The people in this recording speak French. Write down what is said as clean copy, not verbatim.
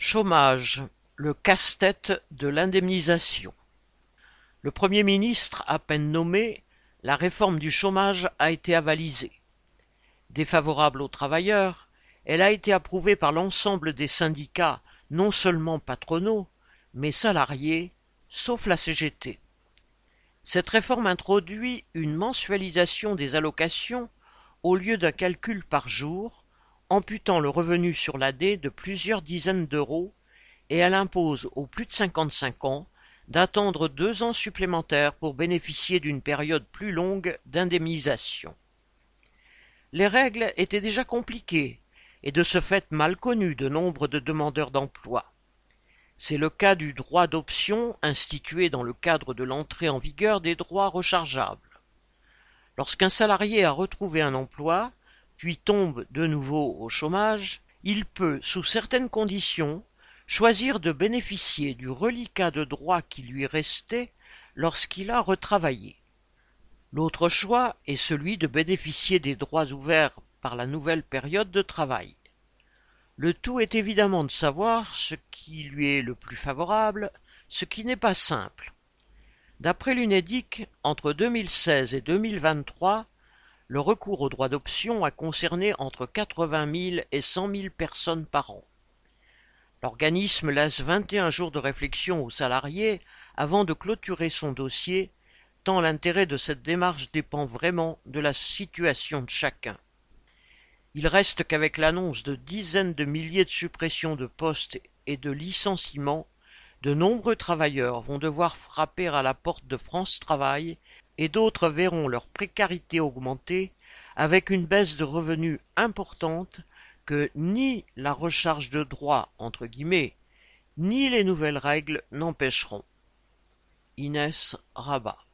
Chômage, le casse-tête de l'indemnisation. Le Premier ministre à peine nommé, la réforme du chômage a été avalisée. Défavorable aux travailleurs, elle a été approuvée par l'ensemble des syndicats, non seulement patronaux, mais salariés, sauf la CGT. Cette réforme introduit une mensualisation des allocations au lieu d'un calcul par jour, amputant le revenu sur l'année de plusieurs dizaines d'euros, et elle impose aux plus de 55 ans d'attendre 2 ans supplémentaires pour bénéficier d'une période plus longue d'indemnisation. Les règles étaient déjà compliquées et de ce fait mal connues de nombre de demandeurs d'emploi. C'est le cas du droit d'option institué dans le cadre de l'entrée en vigueur des droits rechargeables. Lorsqu'un salarié a retrouvé un emploi, puis tombe de nouveau au chômage, il peut, sous certaines conditions, choisir de bénéficier du reliquat de droits qui lui restait lorsqu'il a retravaillé. L'autre choix est celui de bénéficier des droits ouverts par la nouvelle période de travail. Le tout est évidemment de savoir ce qui lui est le plus favorable, ce qui n'est pas simple. D'après l'UNEDIC, entre 2016 et 2023, le recours au droit d'option a concerné entre 80 000 et 100 000 personnes par an. L'organisme laisse 21 jours de réflexion aux salariés avant de clôturer son dossier, tant l'intérêt de cette démarche dépend vraiment de la situation de chacun. Il reste qu'avec l'annonce de dizaines de milliers de suppressions de postes et de licenciements, de nombreux travailleurs vont devoir frapper à la porte de France Travail et d'autres verront leur précarité augmenter avec une baisse de revenus importante que ni la recharge de droits entre guillemets, ni les nouvelles règles n'empêcheront. Inès Rabat.